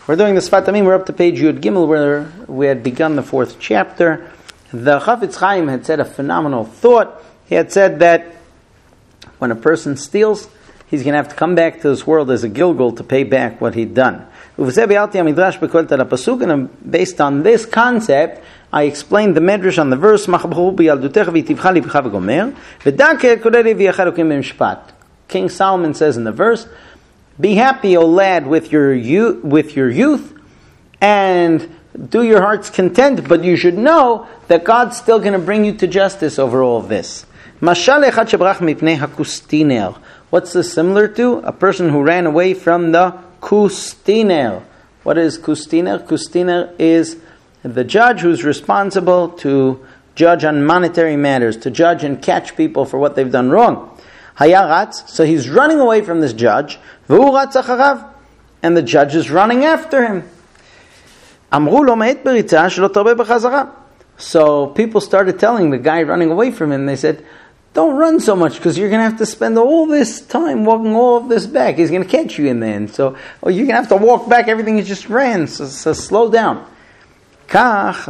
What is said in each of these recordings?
We're doing the Sfat Amim. We're up to page Yud Gimel, where we had begun the 4th chapter. The Chafetz Chaim had said a phenomenal thought. He had said that when a person steals, he's going to have to come back to this world as a Gilgul to pay back what he'd done. And based on this concept, I explained the medrash on the verse, King Solomon says in the verse, be happy, O lad, with your youth, and do your heart's content, but you should know that God's still going to bring you to justice over all of this. What's this similar to? A person who ran away from the kustiner. What is kustiner? Kustiner is the judge who's responsible to judge on monetary matters, to judge and catch people for what they've done wrong. Hayaratz, so he's running away from this judge, and the judge is running after him. So people started telling the guy running away from him, they said, don't run so much because you're going to have to spend all this time walking all of this back. He's going to catch you in the end. So you're going to have to walk back everything you just ran. So slow down. That's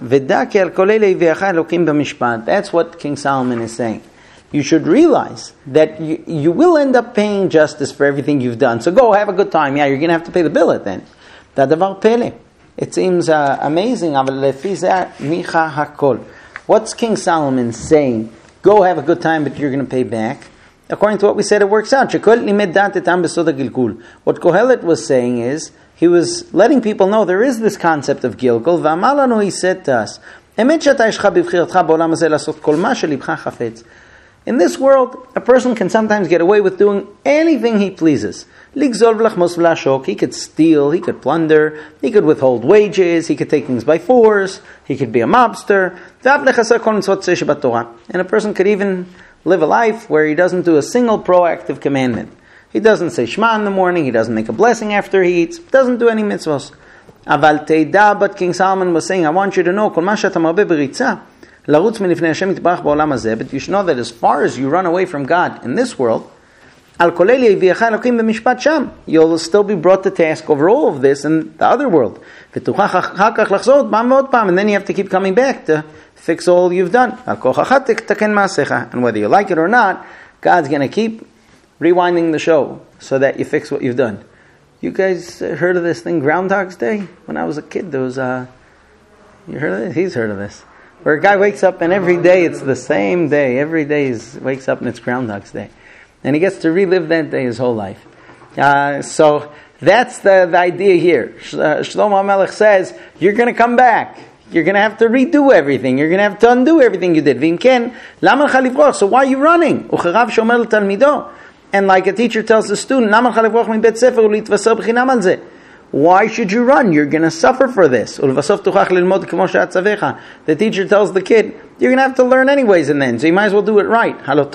what King Solomon is saying. You should realize that you will end up paying justice for everything you've done. So go have a good time. Yeah, you're going to have to pay the bill at then. It seems amazing. What's King Solomon saying? Go have a good time, but you're going to pay back. According to what we said, it works out. What Kohelet was saying is, he was letting people know there is this concept of Gilgul. He said to us, in this world, a person can sometimes get away with doing anything he pleases. He could steal, he could plunder, he could withhold wages, he could take things by force, he could be a mobster. And a person could even live a life where he doesn't do a single proactive commandment. He doesn't say Shema in the morning, he doesn't make a blessing after he eats, doesn't do any mitzvahs. But King Solomon was saying, I want you to know, but you should know that as far as you run away from God in this world, you'll still be brought to task over all of this in the other world. And then you have to keep coming back to fix all you've done. And whether you like it or not, God's going to keep rewinding the show so that you fix what you've done. You guys heard of this thing, Groundhog's Day? When I was a kid, there was you heard of it? He's heard of this. Where a guy wakes up and every day it's the same day. Every day he wakes up and it's Groundhog's Day. And he gets to relive that day his whole life. So that's the idea here. Shlomo HaMelech says, you're going to come back. You're going to have to redo everything. You're going to have to undo everything you did. So why are you running? And like a teacher tells the student, why should you run? You're going to suffer for this. The teacher tells the kid, you're going to have to learn anyways in the end, so you might as well do it right.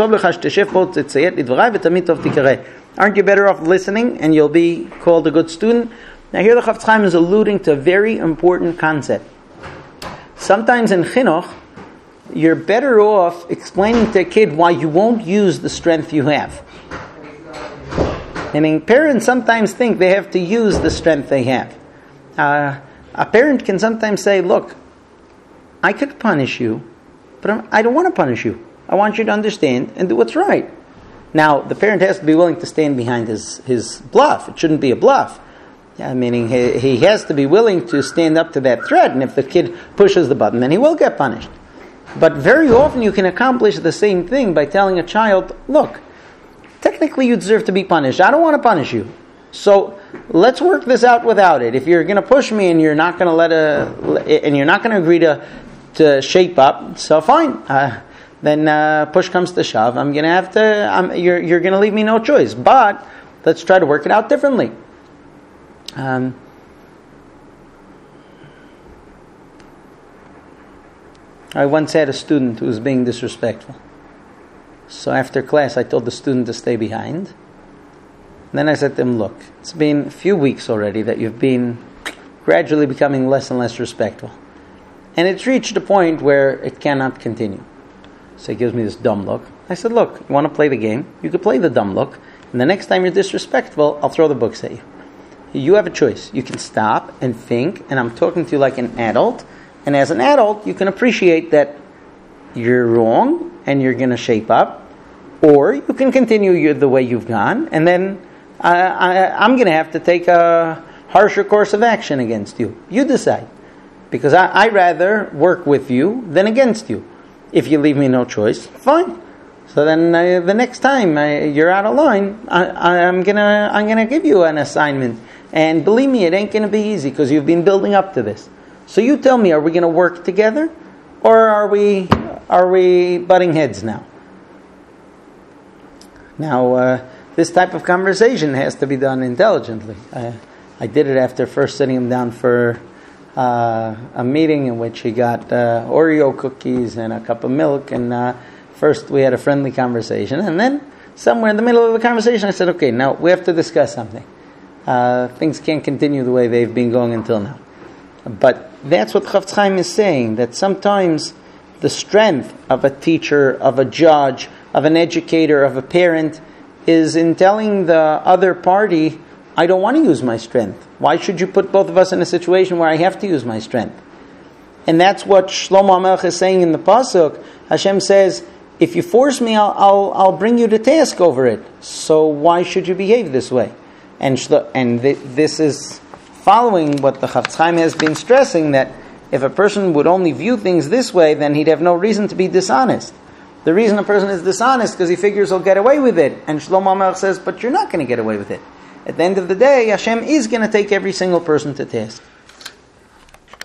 Aren't you better off listening and you'll be called a good student? Now here the Chafetz Chaim is alluding to a very important concept. Sometimes in chinuch, you're better off explaining to a kid why you won't use the strength you have. Meaning, parents sometimes think they have to use the strength they have. A parent can sometimes say, look, I could punish you, but I don't want to punish you. I want you to understand and do what's right. Now, the parent has to be willing to stand behind his bluff. It shouldn't be a bluff. Meaning, he has to be willing to stand up to that threat, and if the kid pushes the button, then he will get punished. But very often you can accomplish the same thing by telling a child, look, technically you deserve to be punished. I don't want to punish you. So let's work this out without it. If you're going to push me and you're not going to agree to shape up, so fine. Then push comes to shove. I'm going to have to. You're going to leave me no choice. But let's try to work it out differently. I once had a student who was being disrespectful. So after class, I told the student to stay behind. And then I said to him, look, it's been a few weeks already that you've been gradually becoming less and less respectful. And it's reached a point where it cannot continue. So he gives me this dumb look. I said, look, you want to play the game? You could play the dumb look. And the next time you're disrespectful, I'll throw the books at you. you have a choice. You can stop and think, and I'm talking to you like an adult, and as an adult, you can appreciate that you're wrong, and you're going to shape up, or you can continue the way you've gone, and then I'm going to have to take a harsher course of action against you. You decide. Because I rather work with you than against you. If you leave me no choice, fine. So then the next time you're out of line, I'm gonna give you an assignment. And believe me, it ain't gonna be easy because you've been building up to this. So you tell me, are we gonna work together, or are we butting heads now? Now, this type of conversation has to be done intelligently. I did it after first sitting him down for a meeting in which he got Oreo cookies and a cup of milk, and first we had a friendly conversation, and then somewhere in the middle of the conversation I said, okay, now we have to discuss something. Things can't continue the way they've been going until now. But that's what Chafetz Chaim is saying, that sometimes the strength of a teacher, of a judge, of an educator, of a parent, is in telling the other party, I don't want to use my strength. Why should you put both of us in a situation where I have to use my strength? And that's what Shlomo HaMelech is saying in the Pasuk. Hashem says, if you force me, I'll bring you to task over it. So why should you behave this way? And this is following what the Chafetz Chaim has been stressing, that if a person would only view things this way, then he'd have no reason to be dishonest. The reason a person is dishonest because he figures he'll get away with it. And Shlomo HaMelech says, but you're not going to get away with it. At the end of the day, Hashem is going to take every single person to task.